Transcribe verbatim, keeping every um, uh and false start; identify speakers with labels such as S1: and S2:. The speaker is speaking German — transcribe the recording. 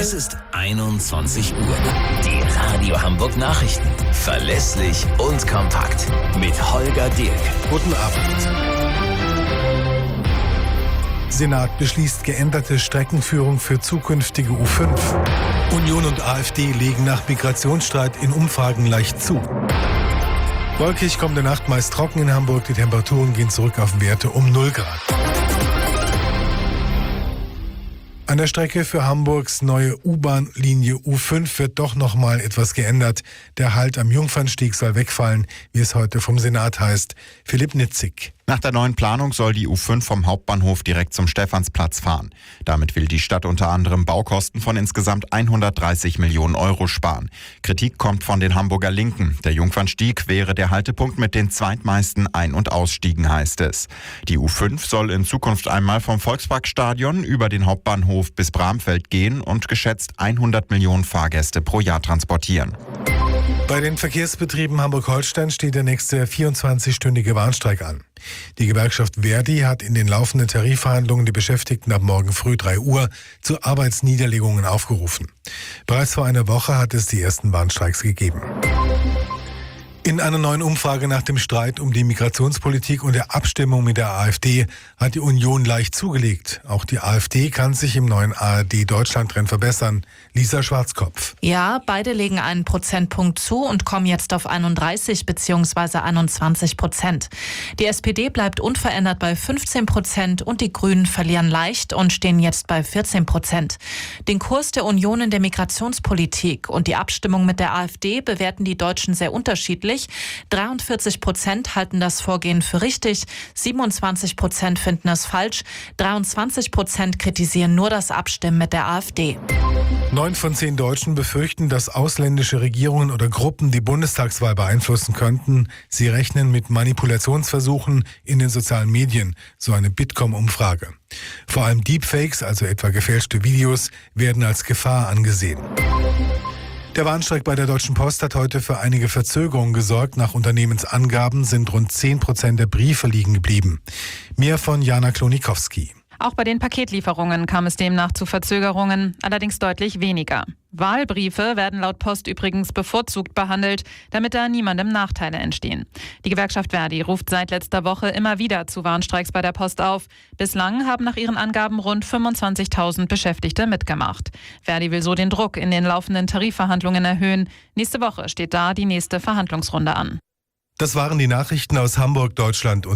S1: Es ist einundzwanzig Uhr. Die Radio Hamburg Nachrichten. Verlässlich und kompakt. Mit Holger Dirk.
S2: Guten Abend. Senat beschließt geänderte Streckenführung für zukünftige U fünf. Union und AfD legen nach Migrationsstreit in Umfragen leicht zu. Wolkig, kommende Nacht meist trocken in Hamburg. Die Temperaturen gehen zurück auf Werte um null Grad. An der Strecke für Hamburgs neue U-Bahn-Linie U fünf wird doch noch mal etwas geändert. Der Halt am Jungfernstieg soll wegfallen, wie es heute vom Senat heißt. Philipp Nitzig.
S3: Nach der neuen Planung soll die U fünf vom Hauptbahnhof direkt zum Stephansplatz fahren. Damit will die Stadt unter anderem Baukosten von insgesamt hundertdreißig Millionen Euro sparen. Kritik kommt von den Hamburger Linken. Der Jungfernstieg wäre der Haltepunkt mit den zweitmeisten Ein- und Ausstiegen, heißt es. Die U fünf soll in Zukunft einmal vom Volksparkstadion über den Hauptbahnhof bis Bramfeld gehen und geschätzt hundert Millionen Fahrgäste pro Jahr transportieren.
S2: Bei den Verkehrsbetrieben Hamburg-Holstein steht der nächste vierundzwanzigstündige Warnstreik an. Die Gewerkschaft Verdi hat in den laufenden Tarifverhandlungen die Beschäftigten ab morgen früh drei Uhr zu Arbeitsniederlegungen aufgerufen. Bereits vor einer Woche hat es die ersten Warnstreiks gegeben. In einer neuen Umfrage nach dem Streit um die Migrationspolitik und der Abstimmung mit der AfD hat die Union leicht zugelegt. Auch die AfD kann sich im neuen A R D-Deutschland-Trend verbessern. Lisa Schwarzkopf.
S4: Ja, beide legen einen Prozentpunkt zu und kommen jetzt auf einunddreißig bzw. einundzwanzig Prozent. Die S P D bleibt unverändert bei fünfzehn Prozent und die Grünen verlieren leicht und stehen jetzt bei vierzehn Prozent. Den Kurs der Union in der Migrationspolitik und die Abstimmung mit der AfD bewerten die Deutschen sehr unterschiedlich. dreiundvierzig Prozent halten das Vorgehen für richtig, siebenundzwanzig Prozent finden es falsch, dreiundzwanzig Prozent kritisieren nur das Abstimmen mit der AfD.
S2: Neun von zehn Deutschen befürchten, dass ausländische Regierungen oder Gruppen die Bundestagswahl beeinflussen könnten. Sie rechnen mit Manipulationsversuchen in den sozialen Medien, so eine Bitkom-Umfrage. Vor allem Deepfakes, also etwa gefälschte Videos, werden als Gefahr angesehen. Der Warnstreik bei der Deutschen Post hat heute für einige Verzögerungen gesorgt. Nach Unternehmensangaben sind rund zehn Prozent der Briefe liegen geblieben. Mehr von Jana Klonikowski.
S5: Auch bei den Paketlieferungen kam es demnach zu Verzögerungen, allerdings deutlich weniger. Wahlbriefe werden laut Post übrigens bevorzugt behandelt, damit da niemandem Nachteile entstehen. Die Gewerkschaft Verdi ruft seit letzter Woche immer wieder zu Warnstreiks bei der Post auf. Bislang haben nach ihren Angaben rund fünfundzwanzigtausend Beschäftigte mitgemacht. Verdi will so den Druck in den laufenden Tarifverhandlungen erhöhen. Nächste Woche steht da die nächste Verhandlungsrunde an.
S2: Das waren die Nachrichten aus Hamburg, Deutschland und